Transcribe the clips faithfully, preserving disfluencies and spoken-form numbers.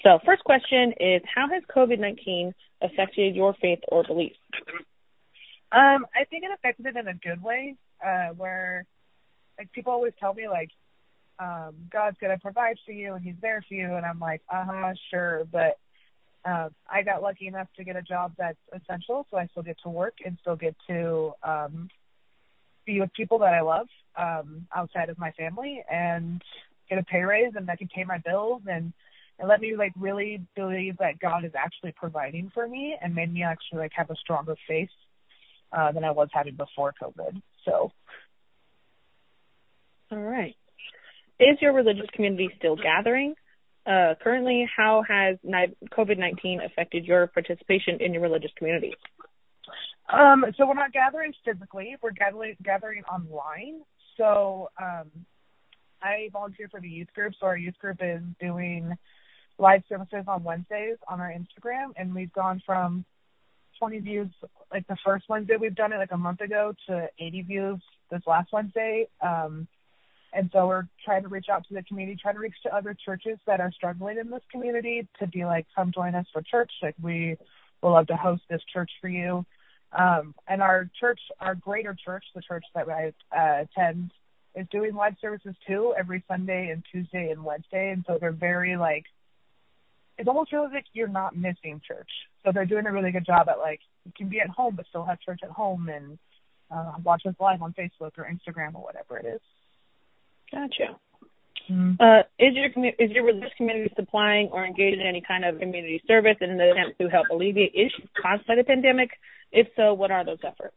So first question is, how has COVID nineteen affected your faith or beliefs? Um, I think it affected it in a good way, uh, where like people always tell me like, um, God's gonna provide for you and He's there for you, and I'm like, uh huh, sure, but uh, I got lucky enough to get a job that's essential, so I still get to work and still get to um, be with people that I love um, outside of my family, and get a pay raise, and I can pay my bills, and it let me like really believe that God is actually providing for me, and made me actually like have a stronger faith uh, than I was having before COVID. So, all right. Is your religious community still gathering? Uh, currently, how has COVID nineteen affected your participation in your religious community? Um, so we're not gathering physically. We're gathering gathering online. So um, I volunteer for the youth group. So our youth group is doing live services on Wednesdays on our Instagram, and we've gone from twenty views like the first Wednesday we've done it like a month ago to eighty views this last Wednesday. Um, and so we're trying to reach out to the community, trying to reach to other churches that are struggling in this community to be like, come join us for church. Like, we will love to host this church for you. Um, and our church, our greater church, the church that I uh, attend, is doing live services too every Sunday and Tuesday and Wednesday. And so they're very like, it almost feels like you're not missing church. So they're doing a really good job at like, you can be at home but still have church at home, and uh, watch us live on Facebook or Instagram or whatever it is. Gotcha. Mm-hmm. Uh, is your is your religious community supplying or engaged in any kind of community service in an attempt to help alleviate issues caused by the pandemic? If so, what are those efforts?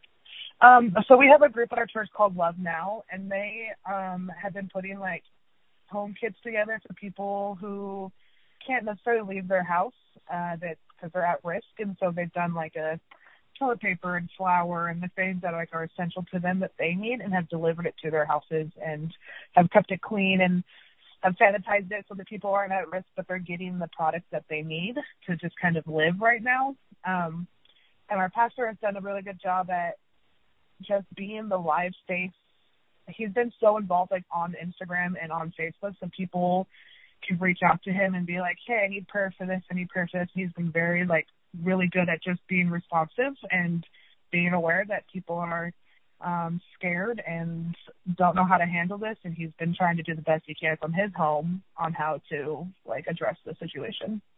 Um, so we have a group at our church called Love Now, and they um, have been putting like home kits together for people who can't necessarily leave their house uh, that because they're at risk, and so they've done like a toilet paper and flour and the things that like are essential to them that they need, and have delivered it to their houses and have kept it clean and have sanitized it so that people aren't at risk, but they're getting the products that they need to just kind of live right now. Um, and our pastor has done a really good job at just being the live face. He's been so involved like on Instagram and on Facebook, so people can reach out to him and be like, hey, I need prayer for this, I need prayer for this. He's been very like really good at just being responsive and being aware that people are um, scared and don't know how to handle this, and he's been trying to do the best he can from his home on how to like address the situation.